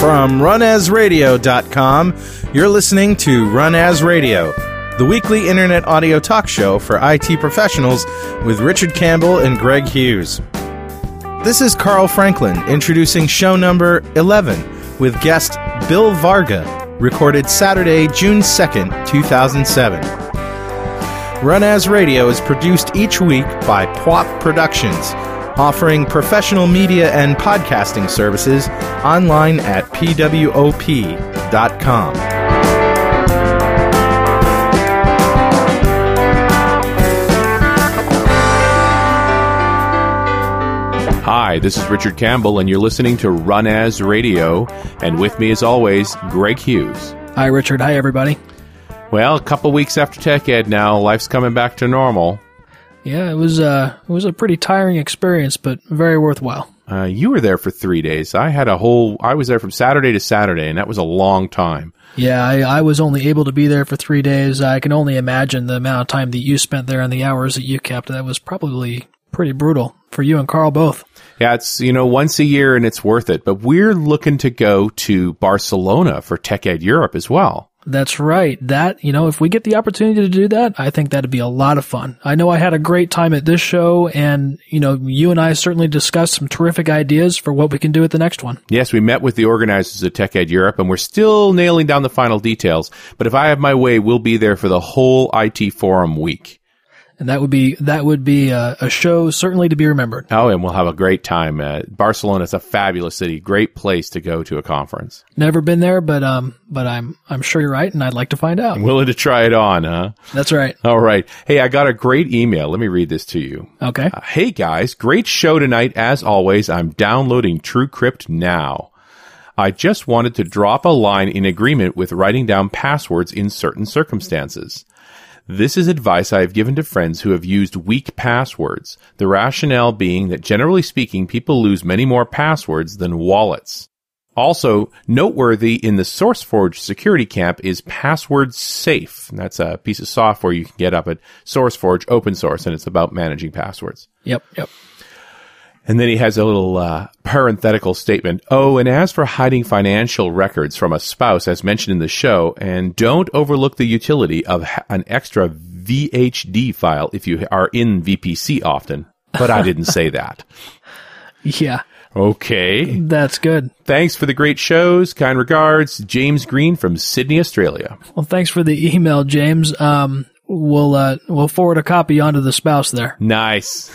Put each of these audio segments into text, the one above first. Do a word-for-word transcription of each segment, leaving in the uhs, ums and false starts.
From run as radio dot com, you're listening to Run As Radio, the weekly internet audio talk show for I T professionals with Richard Campbell and Greg Hughes. This is Carl Franklin introducing show number eleven with guest Bill Varga, recorded Saturday, June second, two thousand seven. Run As Radio is produced each week by P W A P Productions, offering professional media and podcasting services online at P W O P dot com. Hi, this is Richard Campbell, and you're listening to Run As Radio, and with me, as always, Greg Hughes. Hi, Richard. Hi, everybody. Well, a couple weeks after Tech Ed now, life's coming back to normal. Yeah, it was, uh, it was a pretty tiring experience, but very worthwhile. Uh, you were there for three days. I had a whole, I was there from Saturday to Saturday, and that was a long time. Yeah, I, I was only able to be there for three days. I can only imagine the amount of time that you spent there and the hours that you kept. That was probably pretty brutal for you and Carl both. Yeah, it's, you know, once a year and it's worth it. But we're looking to go to Barcelona for Tech Ed Europe as well. That's right. That, you know, if we get the opportunity to do that, I think that'd be a lot of fun. I know I had a great time at this show, and, you know, you and I certainly discussed some terrific ideas for what we can do at the next one. Yes, we met with the organizers of Tech Ed Europe, and we're still nailing down the final details. But if I have my way, we'll be there for the whole I T Forum week. And that would be that would be a, a show certainly to be remembered. Oh, and we'll have a great time. Uh, Barcelona is a fabulous city, great place to go to a conference. Never been there, but um, but I'm I'm sure you're right, and I'd like to find out. I'm willing to try it on, huh? That's right. All right. Hey, I got a great email. Let me read this to you. Okay. Uh, hey guys, great show tonight. As always, I'm downloading TrueCrypt now. I just wanted to drop a line in agreement with writing down passwords in certain circumstances. This is advice I have given to friends who have used weak passwords, the rationale being that generally speaking, people lose many more passwords than wallets. Also, noteworthy in the SourceForge security camp is Password Safe. That's a piece of software you can get up at SourceForge, open source, and it's about managing passwords. Yep, yep. And then he has a little uh, parenthetical statement. Oh, and as for hiding financial records from a spouse, as mentioned in the show, and don't overlook the utility of an extra V H D file if you are in V P C often. But I didn't say that. Yeah. Okay. That's good. Thanks for the great shows. Kind regards, James Green from Sydney, Australia. Well, thanks for the email, James. Um, we'll uh, we'll forward a copy onto the spouse there. Nice.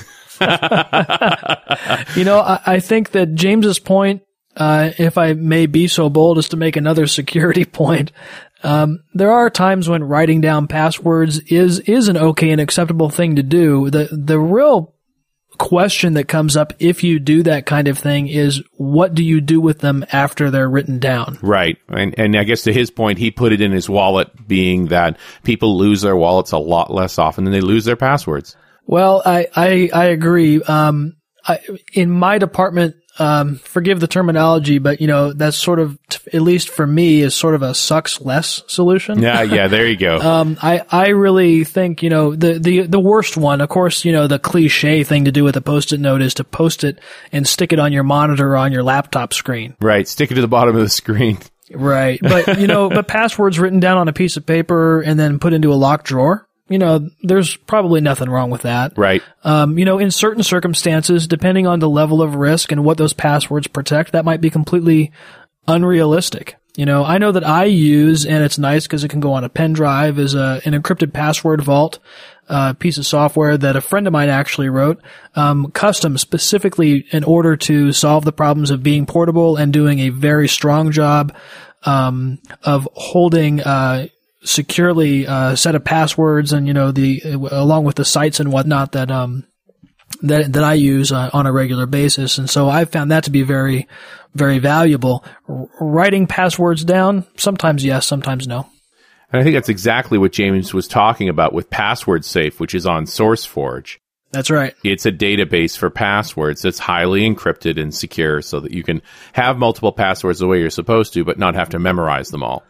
You know, I, I think that James's point, uh, if I may be so bold as to make another security point, um, there are times when writing down passwords is is an okay and acceptable thing to do. The the real question that comes up if you do that kind of thing is, what do you do with them after they're written down? Right. And and I guess to his point, he put it in his wallet, being that people lose their wallets a lot less often than they lose their passwords. Well, I, I, I agree. Um, I, in my department, um, forgive the terminology, but, you know, that's sort of, at least for me, is sort of a sucks less solution. Yeah, yeah, there you go. um, I, I really think, you know, the, the, the worst one, of course, you know, the cliche thing to do with a Post-it note is to post it and stick it on your monitor or on your laptop screen. Right. Stick it to the bottom of the screen. Right. But, you know, but passwords written down on a piece of paper and then put into a locked drawer. You know, there's probably nothing wrong with that. Right. Um, you know, in certain circumstances, depending on the level of risk and what those passwords protect, that might be completely unrealistic. You know, I know that I use, and it's nice because it can go on a pen drive, is a, an encrypted password vault, uh, piece of software that a friend of mine actually wrote, um, custom specifically in order to solve the problems of being portable and doing a very strong job, um, of holding, uh, securely uh set of passwords and, you know, the along with the sites and whatnot that um that that I use uh, on a regular basis. And so I found that to be very, very valuable. R- writing passwords down, sometimes yes, sometimes no. And I think that's exactly what James was talking about with Password Safe, which is on SourceForge. That's right. It's a database for passwords that's highly encrypted and secure so that you can have multiple passwords the way you're supposed to, but not have to memorize them all.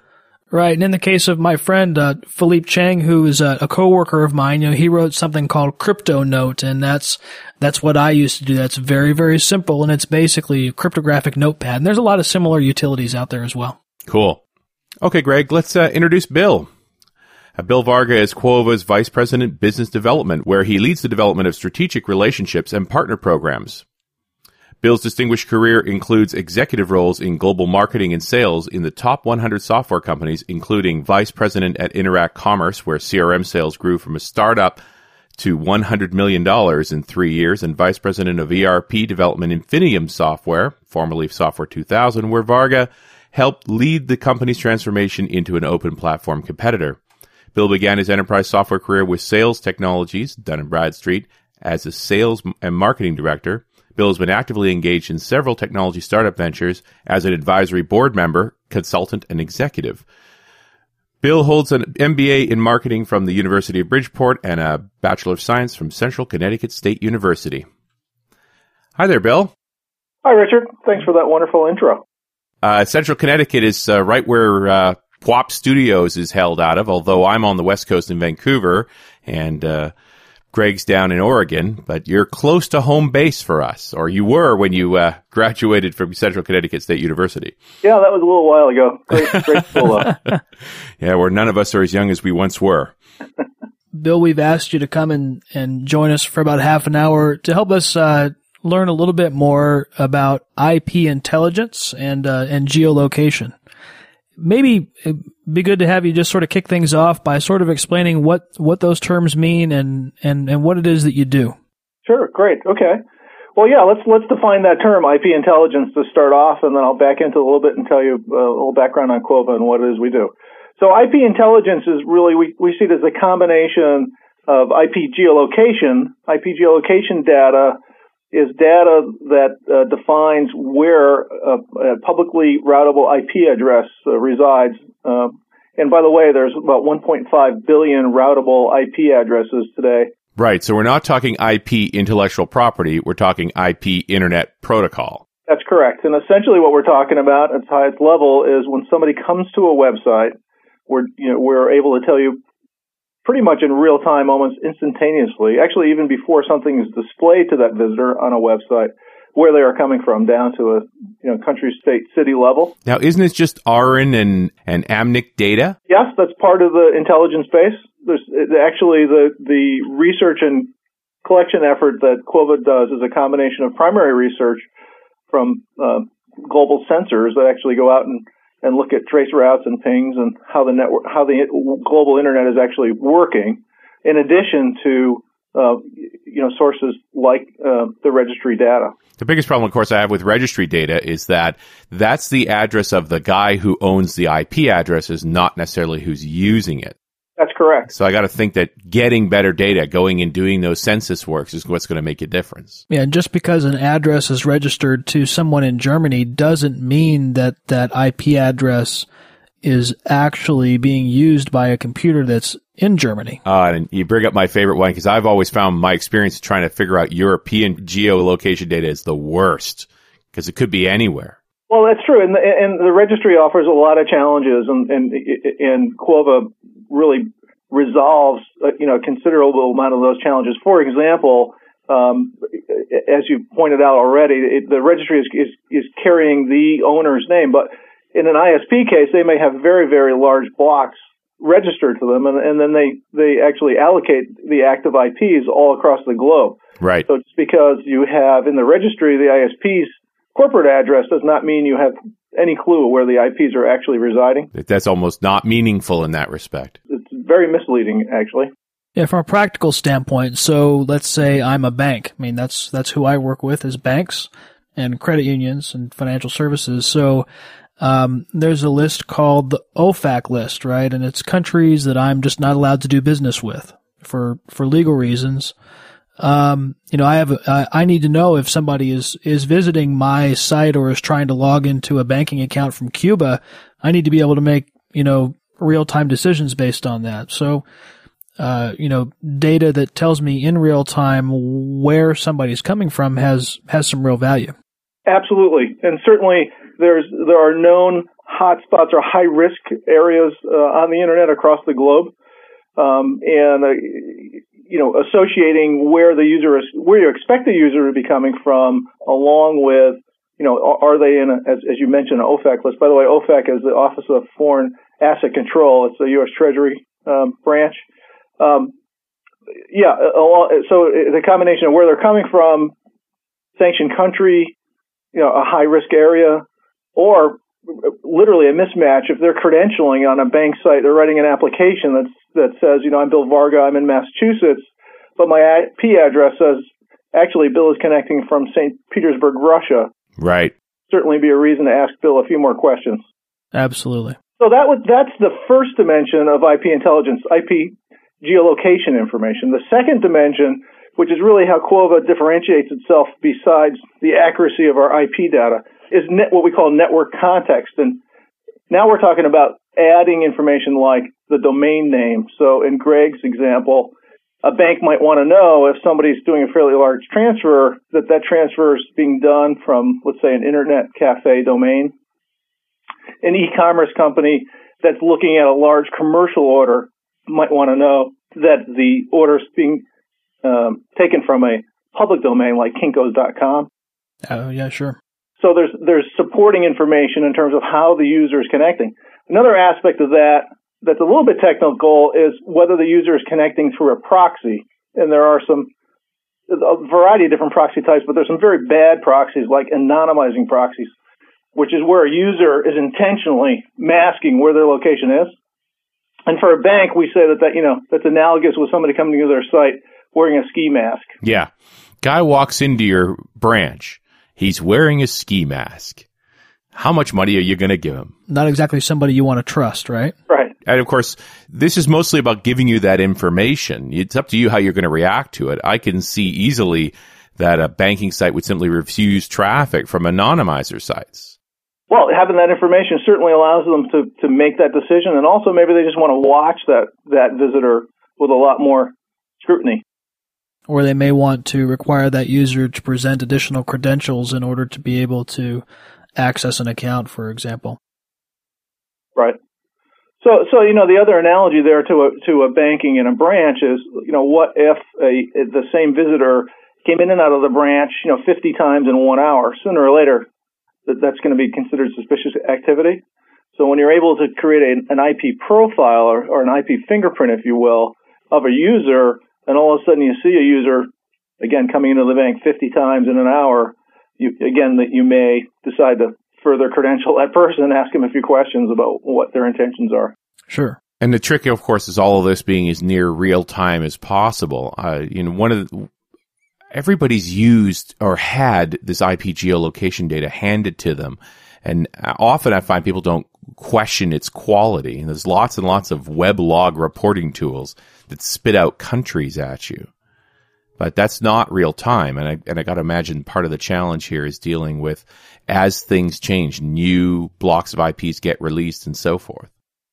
Right. And in the case of my friend, uh, Philippe Chang, who is a, a coworker of mine, you know, he wrote something called CryptoNote, and that's, that's what I used to do. That's very, very simple. And it's basically a cryptographic notepad. And there's a lot of similar utilities out there as well. Cool. Okay, Greg, let's uh, introduce Bill. Uh, Bill Varga is Quova's Vice President Business Development, where he leads the development of strategic relationships and partner programs. Bill's distinguished career includes executive roles in global marketing and sales in the top one hundred software companies, including Vice President at Interact Commerce, where C R M sales grew from a startup to one hundred million dollars in three years, and Vice President of E R P Development Infinium Software, formerly Software two thousand, where Varga helped lead the company's transformation into an open platform competitor. Bill began his enterprise software career with Sales Technologies, Dun and Bradstreet, as a sales and marketing director. Bill has been actively engaged in several technology startup ventures as an advisory board member, consultant, and executive. Bill holds an M B A in marketing from the University of Bridgeport and a Bachelor of Science from Central Connecticut State University. Hi there, Bill. Hi, Richard. Thanks for that wonderful intro. Uh, Central Connecticut is uh, right where uh, P W A P Studios is held out of, although I'm on the West Coast in Vancouver, and uh Greg's down in Oregon, but you're close to home base for us, or you were when you uh, graduated from Central Connecticut State University. Yeah, that was a little while ago. Great, great school, though. Yeah, where none of us are as young as we once were. Bill, we've asked you to come and, and join us for about half an hour to help us uh, learn a little bit more about I P intelligence and uh, and geolocation. Maybe it'd be good to have you just sort of kick things off by sort of explaining what, what those terms mean and, and, and what it is that you do. Sure, great. Okay. Well, yeah, let's let's define that term, I P intelligence, to start off, and then I'll back into it a little bit and tell you a little background on Quova and what it is we do. So I P intelligence is really, we, we see it as a combination of I P geolocation. I P geolocation data is data that uh, defines where a, a publicly routable I P address uh, resides. Uh, and by the way, there's about one point five billion routable I P addresses today. Right. So we're not talking I P intellectual property. We're talking I P Internet Protocol. That's correct. And essentially what we're talking about at its highest level is when somebody comes to a website, we're, you know, we're able to tell you pretty much in real time, almost instantaneously, actually even before something is displayed to that visitor on a website, where they are coming from, down to a you know country, state, city level. Now, isn't it just A R N and, and A M N I C data? Yes, that's part of the intelligence base. There's actually the, the research and collection effort that Quova does is a combination of primary research from uh, global sensors that actually go out and and look at trace routes and pings and how the network, how the global internet is actually working, in addition to, uh, you know, sources like uh, the registry data. The biggest problem, of course, I have with registry data is that that's the address of the guy who owns the I P addresses, not necessarily who's using it. That's correct. So I got to think that getting better data, going and doing those census works is what's going to make a difference. Yeah, just because an address is registered to someone in Germany doesn't mean that that I P address is actually being used by a computer that's in Germany. Uh, and you bring up my favorite one because I've always found my experience trying to figure out European geolocation data is the worst because it could be anywhere. Well, that's true, and the, and the registry offers a lot of challenges, and and, and Quova really resolves, uh, you know, a considerable amount of those challenges. For example, um, as you pointed out already, it, the registry is, is is carrying the owner's name, but in an I S P case, they may have very, very large blocks registered to them, and, and then they, they actually allocate the active I Ps all across the globe. Right. So just because you have in the registry the I S P's corporate address does not mean you have any clue where the I Ps are actually residing. That's almost not meaningful in that respect. It's very misleading, actually. Yeah, from a practical standpoint, so let's say I'm a bank. I mean, that's that's who I work with is banks and credit unions and financial services. So um, there's a list called the O F A C list, right? And it's countries that I'm just not allowed to do business with for for legal reasons. Um, you know, I have, uh, I need to know if somebody is, is visiting my site or is trying to log into a banking account from Cuba. I need to be able to make, you know, real-time decisions based on that. So, uh, you know, data that tells me in real time where somebody's coming from has, has some real value. Absolutely. And certainly there's there are known hotspots or high risk areas uh, on the internet across the globe, um, and uh, you know, associating where the user is, where you expect the user to be coming from, along with, you know, are they in a, as, as you mentioned, an O FAC list. By the way, O FAC is the Office of Foreign Asset Control. It's the U S Treasury um, branch. Um, yeah, so the combination of where they're coming from, sanctioned country, you know, a high risk area, or literally a mismatch. If they're credentialing on a bank site, they're writing an application that's, that says, you know, I'm Bill Varga, I'm in Massachusetts, but my I P address says, actually, Bill is connecting from Saint Petersburg, Russia. Right. Certainly be a reason to ask Bill a few more questions. Absolutely. So that was, that's the first dimension of I P intelligence, I P geolocation information. The second dimension, which is really how Quova differentiates itself besides the accuracy of our I P data, is net, what we call network context. And now we're talking about adding information like the domain name. So in Greg's example, a bank might want to know if somebody's doing a fairly large transfer, that that transfer is being done from, let's say, an internet cafe domain. An e-commerce company that's looking at a large commercial order might want to know that the order is being um, taken from a public domain like kinkos dot com. Oh, yeah, sure. So there's there's supporting information in terms of how the user is connecting. Another aspect of that that's a little bit technical is whether the user is connecting through a proxy. And there are some a variety of different proxy types, but there's some very bad proxies like anonymizing proxies, which is where a user is intentionally masking where their location is. And for a bank, we say that, that you know, that's analogous with somebody coming to their site wearing a ski mask. Yeah. Guy walks into your branch. He's wearing a ski mask. How much money are you going to give him? Not exactly somebody you want to trust, right? Right. And of course, this is mostly about giving you that information. It's up to you how you're going to react to it. I can see easily that a banking site would simply refuse traffic from anonymizer sites. Well, having that information certainly allows them to, to make that decision. And also maybe they just want to watch that, that visitor with a lot more scrutiny. Or they may want to require that user to present additional credentials in order to be able to access an account, for example. Right. So, so you know, the other analogy there to a to a banking in a branch is, you know, what if a the same visitor came in and out of the branch, you know, fifty times in one hour? Sooner or later, that that's going to be considered suspicious activity. So when you're able to create a, an I P profile or, or an I P fingerprint, if you will, of a user, and all of a sudden you see a user, again, coming into the bank fifty times in an hour, you, again, that you may decide to further credential that person and ask them a few questions about what their intentions are. Sure. And the trick, of course, is all of this being as near real time as possible. Uh, you know, one of the, everybody's used or had this I P geolocation data handed to them. And often I find people don't question its quality. And there's lots and lots of weblog reporting tools that spit out countries at you. But that's not real time. And I, and I got to imagine part of the challenge here is dealing with, as things change, new blocks of I Ps get released and so forth.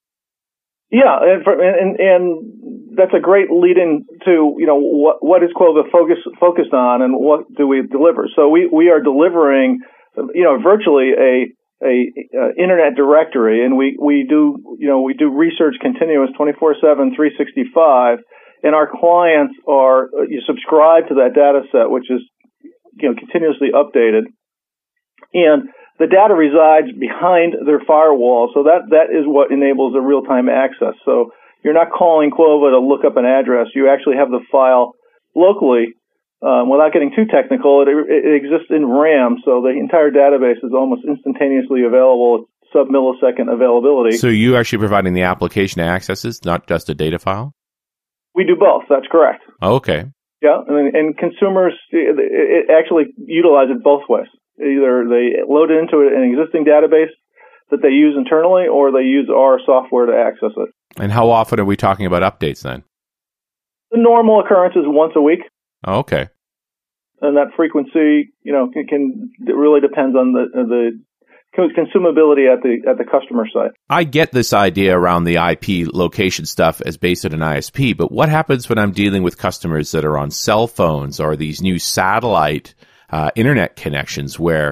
Yeah, and, for, and and that's a great lead-in to, you know, what what is Quova focus, focused on and what do we deliver? So we, we are delivering, you know, virtually a a, a internet directory, and we, we do, you know, we do research continuous twenty-four seven, three sixty-five, and our clients are, you subscribe to that data set, which is, you know, continuously updated. And the data resides behind their firewall, so that, that is what enables a real-time access. So you're not calling Quova to look up an address. You actually have the file locally. Um, without getting too technical, it, it exists in RAM, so the entire database is almost instantaneously available, sub-millisecond availability. So you actually providing the application accesses, not just a data file? We do both. That's correct. Oh, okay. Yeah, and, and consumers it, it actually utilize it both ways. Either they load it into an existing database that they use internally, or they use our software to access it. And how often are we talking about updates then? The normal occurrence is once a week. Oh, okay. And that frequency, you know, can, can it really depends on the the consumability at the at the customer side. I get this idea around the I P location stuff as based at an I S P, but what happens when I'm dealing with customers that are on cell phones or these new satellite uh, internet connections where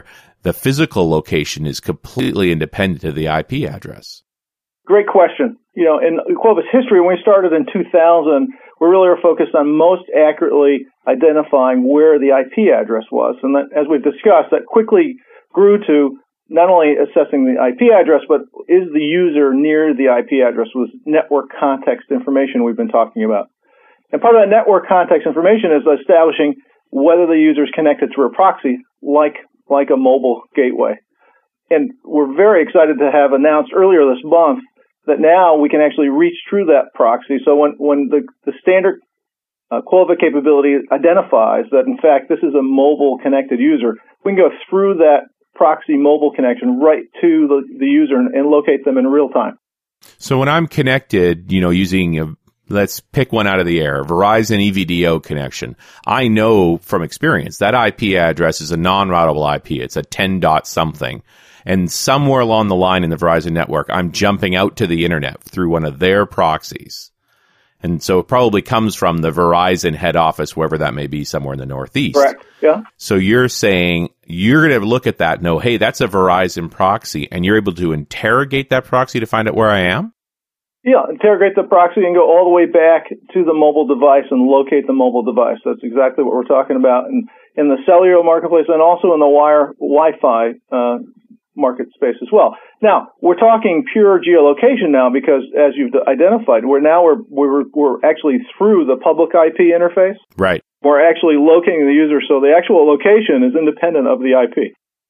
the physical location is completely independent of the I P address? Great question. You know, in Quova's history, when we started in two thousand, we really were focused on most accurately identifying where the I P address was. And that, as we've discussed, that quickly grew to not only assessing the I P address, but is the user near the I P address with network context information we've been talking about. And part of that network context information is establishing whether the user is connected through a proxy like, like a mobile gateway. And we're very excited to have announced earlier this month that now we can actually reach through that proxy. So when, when the, the standard uh, Quova capability identifies that, in fact, this is a mobile connected user, we can go through that proxy mobile connection right to the, the user and, and locate them in real time. So when I'm connected, you know, using a, let's pick one out of the air, Verizon E V D O connection, I know from experience that I P address is a non-routable I P. It's a ten dot something. And somewhere along the line in the Verizon network, I'm jumping out to the internet through one of their proxies. And so it probably comes from the Verizon head office, wherever that may be, somewhere in the Northeast. Correct. Yeah. So you're saying you're going to look at that and know, hey, that's a Verizon proxy, and you're able to interrogate that proxy to find out where I am? Yeah, interrogate the proxy and go all the way back to the mobile device and locate the mobile device. That's exactly what we're talking about in, in the cellular marketplace and also in the wire Wi-Fi uh market space as well. Now, we're talking pure geolocation now because, as you've identified, we're now we're we're we're actually through the public I P interface. Right. We're actually locating the user, so the actual location is independent of the I P.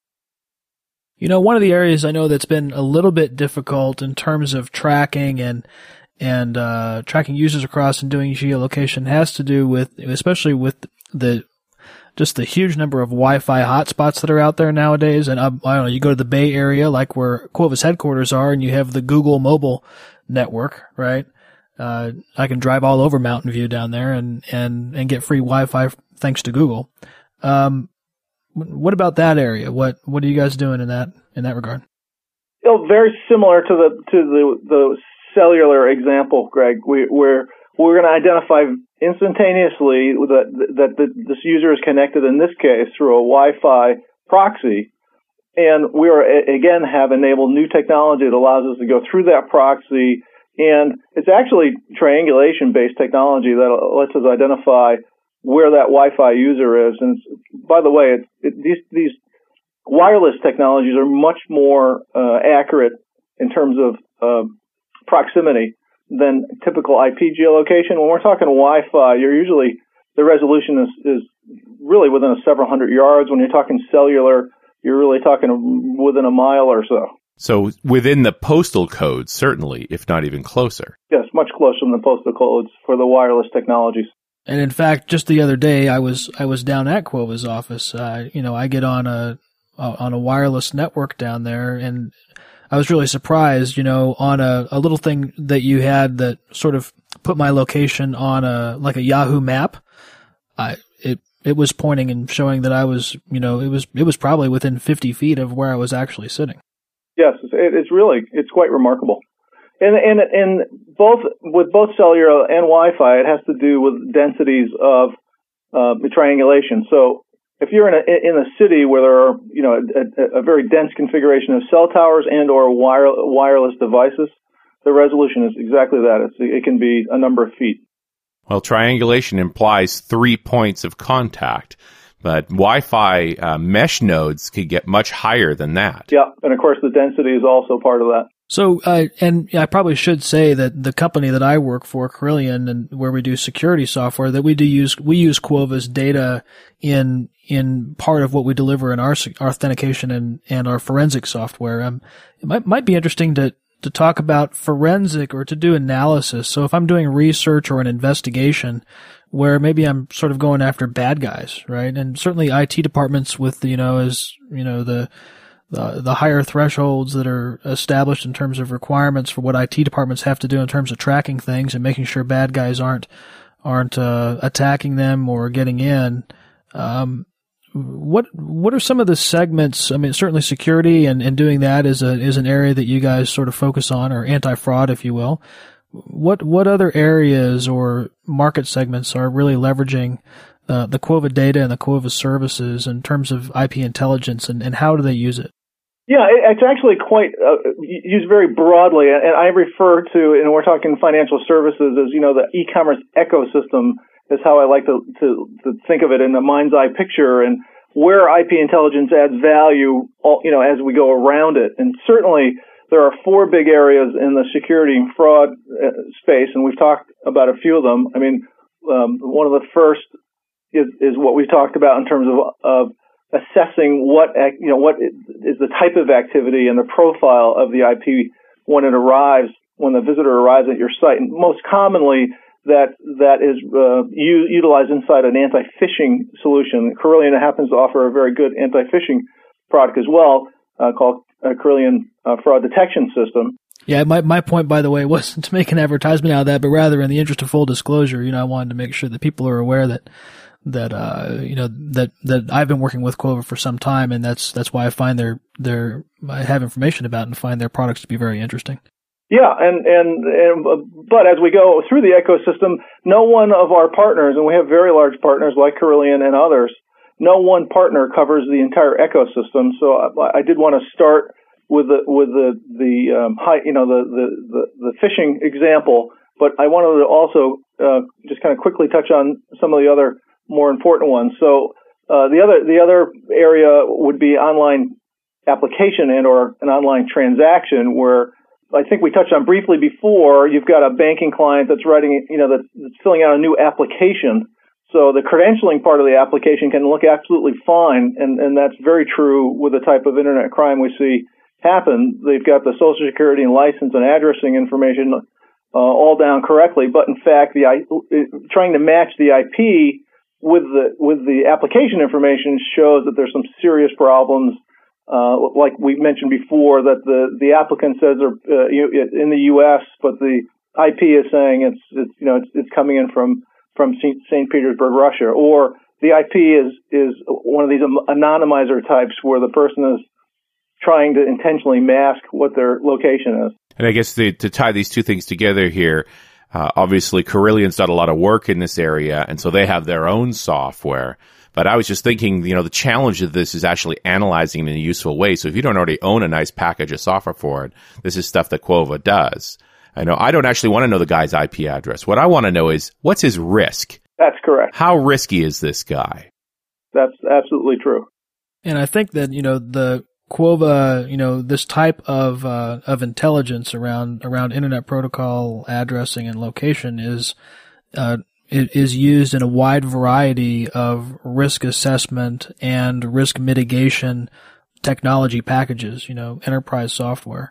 You know, one of the areas I know that's been a little bit difficult in terms of tracking and and uh, tracking users across and doing geolocation has to do with, especially with the just the huge number of Wi-Fi hotspots that are out there nowadays. And I, I don't know, you go to the Bay Area, like where Quova's headquarters are, and you have the Google mobile network, right? Uh, I can drive all over Mountain View down there and, and, and get free Wi-Fi thanks to Google. Um, what about that area? What, what are you guys doing in that, in that regard? You know, very similar to the, to the, the cellular example, Greg. We, we're, we're going to identify instantaneously that, that the, this user is connected, in this case, through a Wi-Fi proxy. And we are, again, have enabled new technology that allows us to go through that proxy. And it's actually triangulation-based technology that lets us identify where that Wi-Fi user is. And by the way, it, it, these, these wireless technologies are much more uh, accurate in terms of uh, proximity than typical I P geolocation. When we're talking Wi-Fi, you're usually, the resolution is, is really within a several hundred yards. When you're talking cellular, you're really talking within a mile or so. So within the postal code, certainly, if not even closer. Yes, much closer than the postal codes for the wireless technologies. And in fact, just the other day, I was I was down at Quova's office. Uh, you know, I get on a on a wireless network down there, and I was really surprised, you know, on a, a little thing that you had that sort of put my location on a, like a Yahoo map. I, it, it was pointing and showing that I was, you know, it was, it was probably within fifty feet of where I was actually sitting. Yes, it's, it's really, it's quite remarkable. And, and, and both, with both cellular and Wi-Fi, it has to do with densities of, uh, the triangulation. So, if you're in a in a city where there are, you know, a, a very dense configuration of cell towers and or wire, wireless devices, the resolution is exactly that. It's, it can be a number of feet. Well, triangulation implies three points of contact, but Wi-Fi uh, mesh nodes could get much higher than that. Yeah, and of course the density is also part of that. So, uh, and I probably should say that the company that I work for, Carillion, and where we do security software, that we do use, we use Quova's data in, in part of what we deliver in our, our authentication and, and our forensic software. Um, it might, might be interesting to, to talk about forensic or to do analysis. So if I'm doing research or an investigation where maybe I'm sort of going after bad guys, right? And certainly I T departments with, you know, as, you know, the, The, the higher thresholds that are established in terms of requirements for what I T departments have to do in terms of tracking things and making sure bad guys aren't aren't uh, attacking them or getting in. Um, what what are some of the segments? I mean, certainly security and, and doing that is a is an area that you guys sort of focus on, or anti-fraud, if you will. What what other areas or market segments are really leveraging uh, the Quova data and the Quova services in terms of I P intelligence, and, and how do they use it? Yeah, it's actually quite uh, used very broadly, and I refer to, and we're talking financial services, as, you know, the e-commerce ecosystem is how I like to, to, to think of it in a mind's eye picture, and where I P intelligence adds value, you know, as we go around it. And certainly there are four big areas in the security and fraud space, and we've talked about a few of them. I mean, um, one of the first is, is what we talked about in terms of, of assessing what, you know, what is the type of activity and the profile of the I P when it arrives, when the visitor arrives at your site. And most commonly, that that is uh, u- utilized inside an anti-phishing solution. Corellium happens to offer a very good anti-phishing product as well, uh, called uh, Corellium uh, Fraud Detection System. Yeah, my my point, by the way, wasn't to make an advertisement out of that, but rather, in the interest of full disclosure, you know, I wanted to make sure that people are aware that that uh you know that that I've been working with Quova for some time, and that's that's why I find their their I have information about and find their products to be very interesting. Yeah, and and, and but as we go through the ecosystem, no one of our partners, and we have very large partners like Corellium and others, no one partner covers the entire ecosystem. So I, I did want to start with the with the the um, high, you know, the, the the the phishing example, but I wanted to also uh, just kind of quickly touch on some of the other more important ones. So uh, the other the other area would be online application and or an online transaction, where I think we touched on briefly before. You've got a banking client that's writing, you know, that's filling out a new application. So the credentialing part of the application can look absolutely fine, and, and that's very true with the type of internet crime we see happen. They've got the social security and license and addressing information uh, all down correctly, but in fact, the I, trying to match the I P with the with the application information shows that there's some serious problems. Uh, like we mentioned before, that the, the applicant says they're uh, in the U S, but the I P is saying it's, it's you know it's, it's coming in from from Saint Petersburg, Russia, or the I P is is one of these anonymizer types where the person is trying to intentionally mask what their location is. And I guess the, to tie these two things together here, uh, obviously Corellium's done a lot of work in this area, and so they have their own software. But I was just thinking, you know, the challenge of this is actually analyzing it in a useful way. So if you don't already own a nice package of software for it, this is stuff that Quova does. I know I don't actually want to know the guy's I P address. What I want to know is, what's his risk? That's correct. How risky is this guy? That's absolutely true. And I think that, you know, the Quova, you know, this type of uh, of intelligence around around internet protocol addressing and location is uh, it is used in a wide variety of risk assessment and risk mitigation technology packages, you know, enterprise software.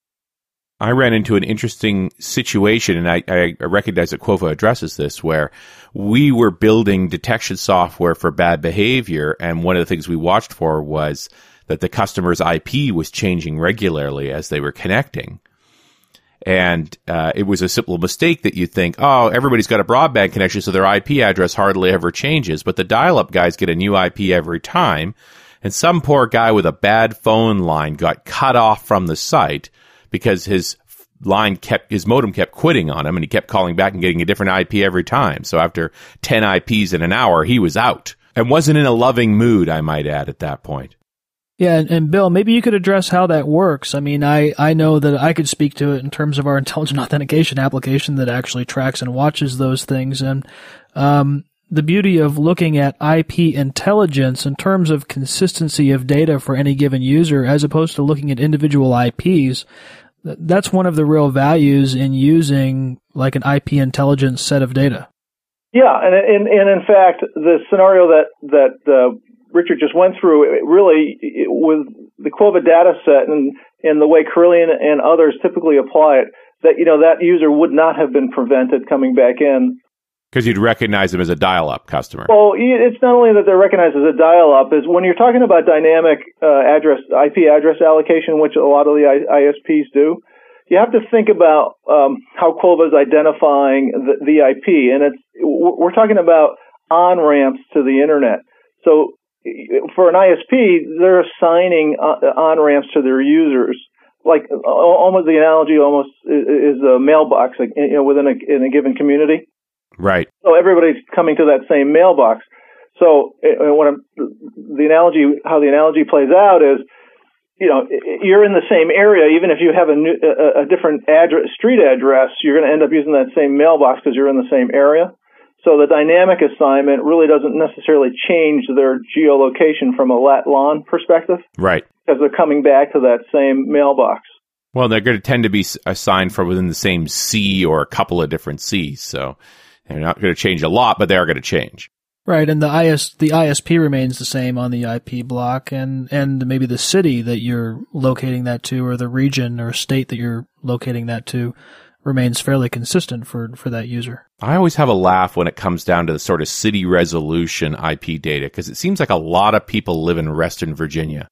I ran into an interesting situation, and I, I recognize that Quova addresses this, where we were building detection software for bad behavior, and one of the things we watched for was that the customer's I P was changing regularly as they were connecting. And uh, it was a simple mistake that you think, oh, everybody's got a broadband connection, so their I P address hardly ever changes. But the dial-up guys get a new I P every time, and some poor guy with a bad phone line got cut off from the site because his line kept, his modem kept quitting on him, and he kept calling back and getting a different I P every time. So after ten I Ps in an hour, he was out, and wasn't in a loving mood, I might add, at that point. Yeah, and, and Bill, maybe you could address how that works. I mean, I, I know that I could speak to it in terms of our intelligent authentication application that actually tracks and watches those things. And um, the beauty of looking at I P intelligence in terms of consistency of data for any given user, as opposed to looking at individual I Ps, that's one of the real values in using like an I P intelligence set of data. Yeah, and and, and in fact, the scenario that that uh, Richard just went through, it really, it, with the Quova data set and, and the way Corellium and others typically apply it, that, you know, that user would not have been prevented coming back in. Because you'd recognize them as a dial-up customer. Well, it's not only that they're recognized as a dial-up, is when you're talking about dynamic uh, address, I P address allocation, which a lot of the I S Ps do, you have to think about um, how Quova is identifying the, the I P. And it's we're talking about on-ramps to the internet. So for an I S P, they're assigning on-ramps to their users. Like almost the analogy almost is a mailbox, like, you know, within a, in a given community. Right. So everybody's coming to that same mailbox. So what I'm, the analogy, how the analogy plays out is, you know, you're in the same area. Even if you have a, new, a, a different address, street address, you're going to end up using that same mailbox because you're in the same area. So the dynamic assignment really doesn't necessarily change their geolocation from a lat long perspective. Right. Because they're coming back to that same mailbox. Well, they're going to tend to be assigned from within the same C or a couple of different Cs. So they're not going to change a lot, but they are going to change. Right, and the I S the I S P remains the same on the I P block, and, and maybe the city that you're locating that to, or the region or state that you're locating that to, remains fairly consistent for, for that user. I always have a laugh when it comes down to the sort of city resolution I P data, because it seems like a lot of people live in Western Virginia.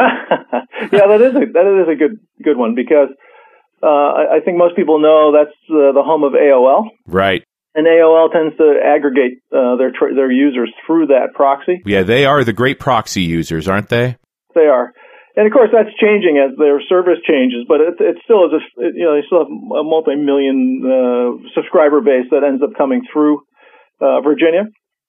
Yeah, that is a that is a good good one, because uh, I, I think most people know that's uh, the home of A O L. Right. And A O L tends to aggregate uh, their tra- their users through that proxy. Yeah, they are the great proxy users, aren't they? They are. And of course, that's changing as their service changes, but it, it still is, a, you know, they still have a multi-million uh, subscriber base that ends up coming through uh, Virginia.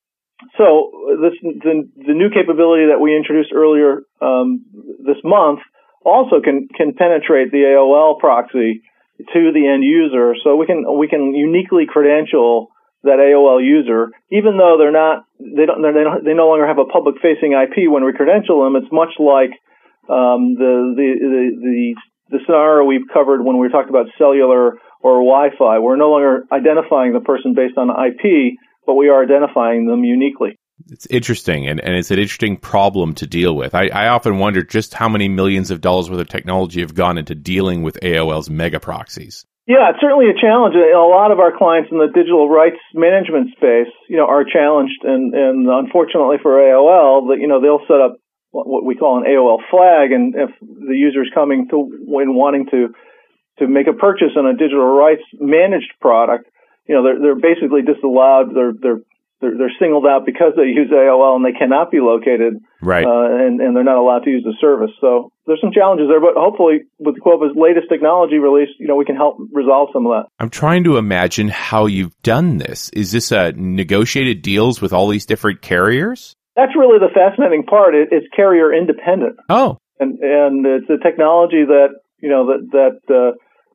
So this the, the new capability that we introduced earlier um, this month also can can penetrate the A O L proxy to the end user. So we can we can uniquely credential that A O L user, even though they're not they don't they don't they no longer have a public facing I P when we credential them. It's much like Um, the, the, the, the, the scenario we've covered when we talked about cellular or Wi-Fi. We're no longer identifying the person based on I P, but we are identifying them uniquely. It's interesting, and, and it's an interesting problem to deal with. I, I often wonder just how many millions of dollars worth of technology have gone into dealing with A O L's mega proxies. Yeah, it's certainly a challenge. A lot of our clients in the digital rights management space, you know, are challenged, and, and unfortunately for A O L, that, you know, they'll set up what we call an A O L flag, and if the user is coming to when wanting to to make a purchase on a digital rights managed product, you know, they're they're basically disallowed. They're they're they're, they're singled out because they use A O L and they cannot be located, right? Uh, and and they're not allowed to use the service. So there's some challenges there, but hopefully with Quova's latest technology release, you know, we can help resolve some of that. I'm trying to imagine how you've done this. Is this a negotiated deals with all these different carriers? That's really the fascinating part. It, it's carrier independent. Oh, and and it's a technology that you know that that uh,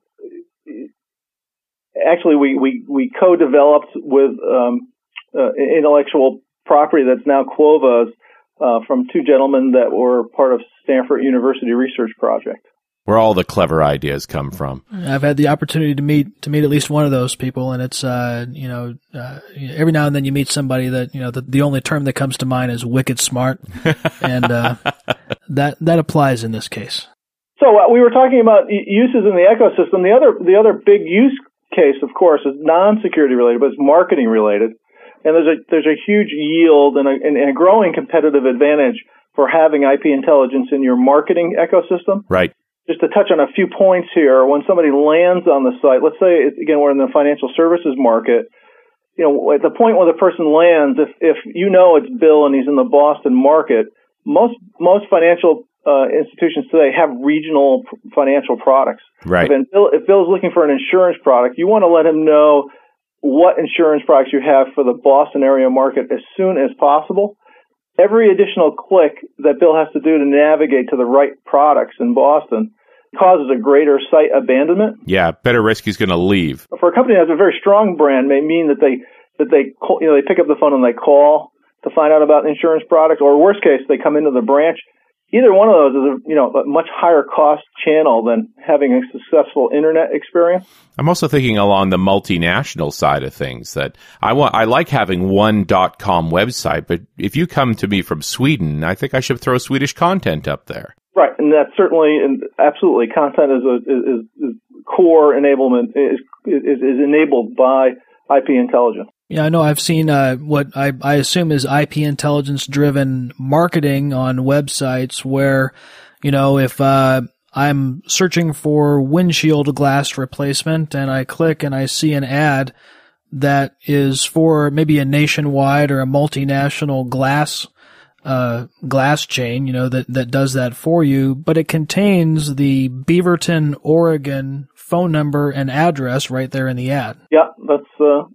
actually we we we co-developed with um, uh, intellectual property that's now Quova's uh, from two gentlemen that were part of Stanford University research project. Where all the clever ideas come from. I've had the opportunity to meet to meet at least one of those people, and it's uh you know uh, every now and then you meet somebody that you know the, the only term that comes to mind is wicked smart, and uh, that that applies in this case. So uh, we were talking about uses in the ecosystem. The other the other big use case, of course, is non-security related, but it's marketing related, and there's a there's a huge yield and a, and a growing competitive advantage for having I P intelligence in your marketing ecosystem. Right. Just to touch on a few points here, when somebody lands on the site, let's say, again, we're in the financial services market, you know, at the point where the person lands, if, if you know it's Bill and he's in the Boston market, most most financial uh, institutions today have regional p- financial products. Right. If Bill, if Bill's looking for an insurance product, you want to let him know what insurance products you have for the Boston area market as soon as possible. Every additional click that Bill has to do to navigate to the right products in Boston causes a greater site abandonment. Yeah, better risk he's going to leave. For a company that has a very strong brand, may mean that they that they call, you know they pick up the phone and they call to find out about insurance products, or worst case, they come into the branch. Either one of those is a you know a much higher cost channel than having a successful internet experience. I'm also thinking along the multinational side of things that I want. I like having one .com website, but if you come to me from Sweden, I think I should throw Swedish content up there. Right, and that's certainly and absolutely content is a is, is core enablement is, is is enabled by I P intelligence. Yeah, I know. I've seen uh, what I, I assume is I P intelligence-driven marketing on websites where, you know, if uh, I'm searching for windshield glass replacement and I click and I see an ad that is for maybe a nationwide or a multinational glass uh, glass chain, you know, that, that does that for you, but it contains the Beaverton, Oregon phone number and address right there in the ad. Yeah, that's uh,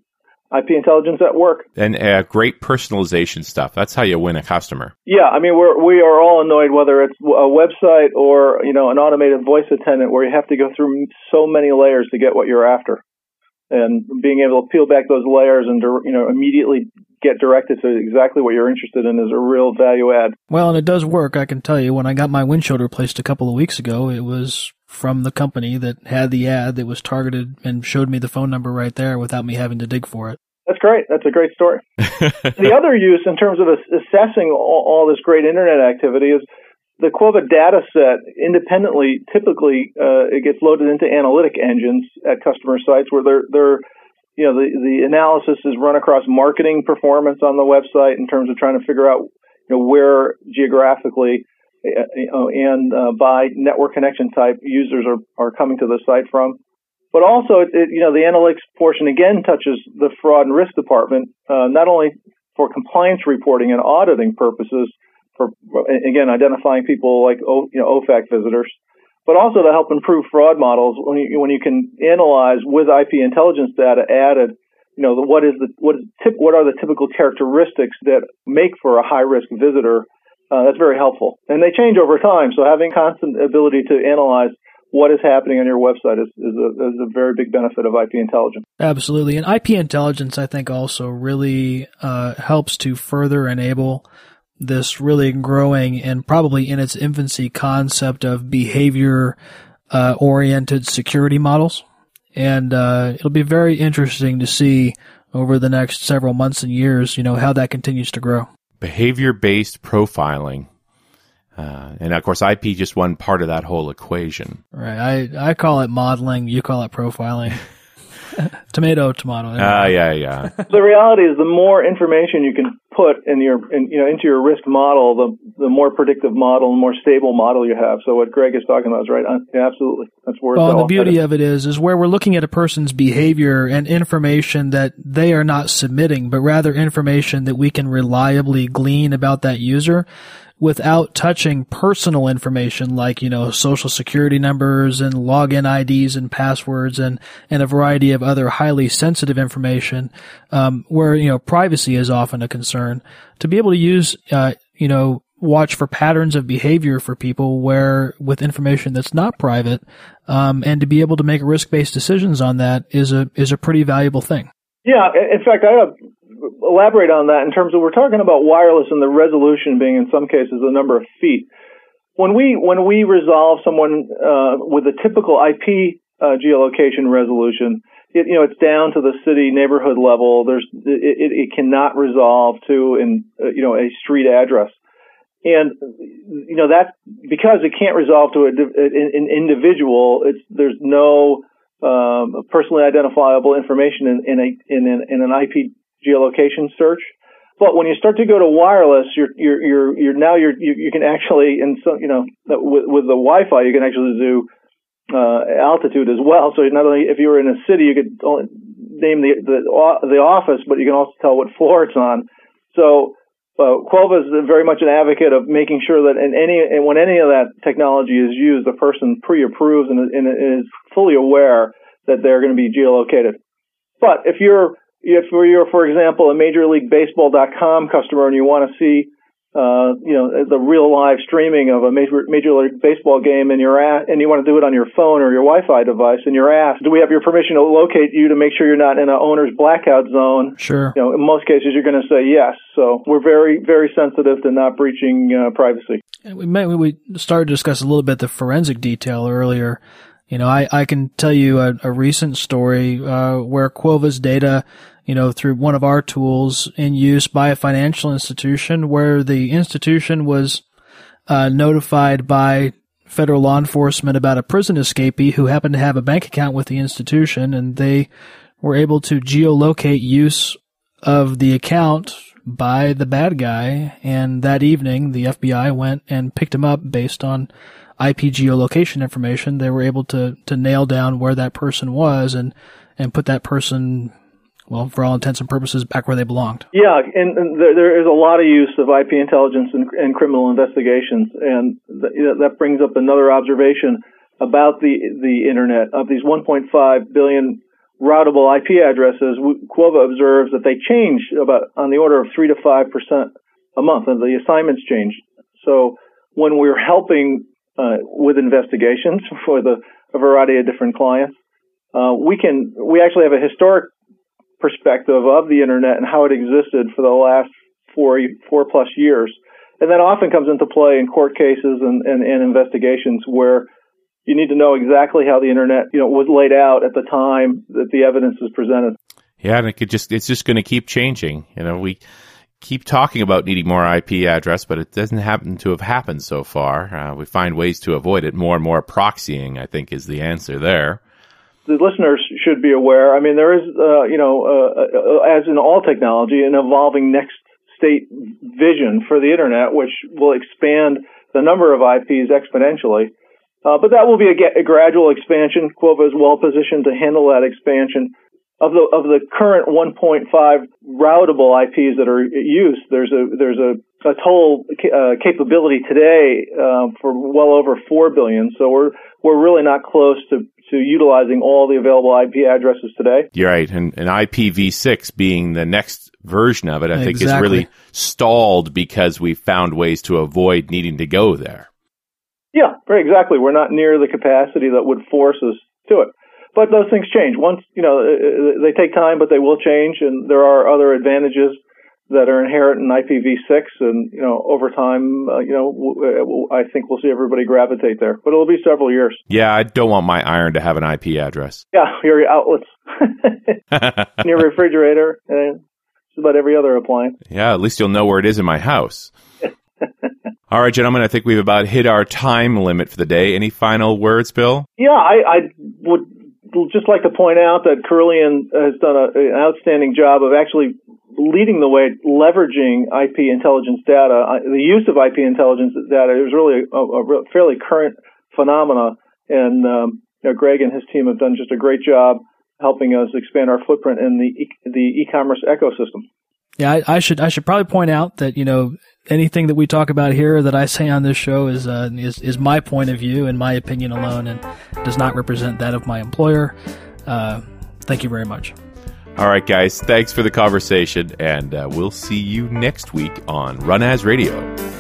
I P intelligence at work. And uh, great personalization stuff. That's how you win a customer. Yeah, I mean, we're, we are all annoyed whether it's a website or, you know, an automated voice attendant where you have to go through so many layers to get what you're after. And being able to peel back those layers and, you know, immediately get directed to exactly what you're interested in is a real value add. Well, and it does work, I can tell you. When I got my windshield replaced a couple of weeks ago, it was from the company that had the ad that was targeted and showed me the phone number right there without me having to dig for it. That's great. That's a great story. The other use in terms of assessing all, all this great internet activity is the Quova data set independently. Typically, uh, it gets loaded into analytic engines at customer sites where they're, they're you know, the, the analysis is run across marketing performance on the website in terms of trying to figure out, you know, where geographically uh, you know, and uh, by network connection type users are, are coming to the site from. But also, it, it, you know, the analytics portion again touches the fraud and risk department, uh, not only for compliance reporting and auditing purposes, for again identifying people like you know O F A C visitors, but also to help improve fraud models when you when you can analyze with I P intelligence data added, you know, the, what is the what is tip, what are the typical characteristics that make for a high risk visitor. Uh, that's very helpful, and they change over time. So having constant ability to analyze what is happening on your website is, is, a, is a very big benefit of I P intelligence. Absolutely. And I P intelligence, I think, also really uh, helps to further enable this really growing and probably in its infancy concept of behavior uh, oriented security models. And uh, it'll be very interesting to see over the next several months and years, you know, how that continues to grow. Behavior-based profiling. Uh, and of course, I P just one part of that whole equation. Right. I, I call it modeling. You call it profiling. Tomato, tomato. Ah, uh, yeah, yeah. The reality is, the more information you can put in your, in, you know, into your risk model, the the more predictive model, the more stable model you have. So what Greg is talking about is right. Yeah, absolutely, that's where. Well, and the beauty of it is, is where we're looking at a person's behavior and information that they are not submitting, but rather information that we can reliably glean about that user, without touching personal information like, you know, social security numbers and login I Ds and passwords and, and a variety of other highly sensitive information, um, where, you know, privacy is often a concern. To be able to use, uh, you know, watch for patterns of behavior for people where with information that's not private, um, and to be able to make risk-based decisions on that is a, is a pretty valuable thing. Yeah. In fact, I have elaborate on that in terms of, we're talking about wireless and the resolution being in some cases a number of feet. When we when we resolve someone uh, with a typical I P uh, geolocation resolution, it, you know, it's down to the city neighborhood level. There's it, it, it cannot resolve to in uh, you know a street address, and you know that because it can't resolve to a, an individual. It's there's no um, personally identifiable information in, in a in an, in an I P geolocation search. But when you start to go to wireless, you're you're you're, you're now you're you, you can actually, and so you know with with the Wi-Fi you can actually do uh, altitude as well. So not only if you were in a city you could only name the the the office, but you can also tell what floor it's on. So uh, Quova is very much an advocate of making sure that in any and when any of that technology is used, the person pre-approves and, and is fully aware that they're going to be geolocated. But if you're If you're, for example, a Major League Baseball dot com customer and you want to see, uh, you know, the real live streaming of a Major, Major League Baseball game, and you're at, and you want to do it on your phone or your Wi-Fi device, and you're asked, "Do we have your permission to locate you to make sure you're not in an owner's blackout zone?" Sure. You know, in most cases, you're going to say yes. So we're very, very sensitive to not breaching uh, privacy. And we may, we started to discuss a little bit the forensic detail earlier. You know, I, I can tell you a, a recent story uh, where Quova's data, you know, through one of our tools in use by a financial institution, where the institution was uh, notified by federal law enforcement about a prison escapee who happened to have a bank account with the institution, and they were able to geolocate use of the account by the bad guy. And that evening, the F B I went and picked him up based on I P geolocation information. They were able to, to nail down where that person was and, and put that person, well, for all intents and purposes, back where they belonged. Yeah, and, and there, there is a lot of use of I P intelligence in, in criminal investigations, and th- you know, that brings up another observation about the the internet. Of these one point five billion routable I P addresses, Quova observes that they change about on the order of three to five percent a month, and the assignments change. So when we're helping uh, with investigations for the a variety of different clients, uh, we can we actually have a historic perspective of the internet and how it existed for the last four four plus years, and that often comes into play in court cases and, and, and investigations where you need to know exactly how the internet, you know, was laid out at the time that the evidence is presented. Yeah, and it could just it's just going to keep changing. You know, we keep talking about needing more I P address, but it doesn't happen to have happened so far. Uh, we find ways to avoid it. More and more proxying, I think, is the answer there. The listeners should be aware. I mean, there is, uh, you know, uh, as in all technology, an evolving next state vision for the internet, which will expand the number of I Ps exponentially. Uh, but that will be a, a gradual expansion. Quova is well positioned to handle that expansion. Of the of the current one point five routable I Ps that are used, there's a there's a, a total uh, capability today uh, for well over four billion. So we're we're really not close to, to utilizing all the available I P addresses today. You're right, and, and I P v six being the next version of it, I think exactly. is really stalled because we found ways to avoid needing to go there. Yeah, very exactly. We're not near the capacity that would force us to it. But those things change. Once, you know, they take time, but they will change, and there are other advantages that are inherent in I P v six, and, you know, over time, uh, you know, I think we'll see everybody gravitate there. But it'll be several years. Yeah, I don't want my iron to have an I P address. Yeah, your outlets, your refrigerator, and just about every other appliance. Yeah, at least you'll know where it is in my house. All right, gentlemen, I think we've about hit our time limit for the day. Any final words, Bill? Yeah, I, I would just like to point out that Carillion has done a, an outstanding job of actually leading the way, leveraging I P intelligence data. I, the use of I P intelligence data is really a, a fairly current phenomena, and um, you know, Greg and his team have done just a great job helping us expand our footprint in the e- the e-commerce ecosystem. Yeah, I, I should I should probably point out that, you know, anything that we talk about here that I say on this show is uh, is is my point of view and my opinion alone, and does not represent that of my employer. Uh, thank you very much. All right, guys, thanks for the conversation, and uh, we'll see you next week on Run As Radio.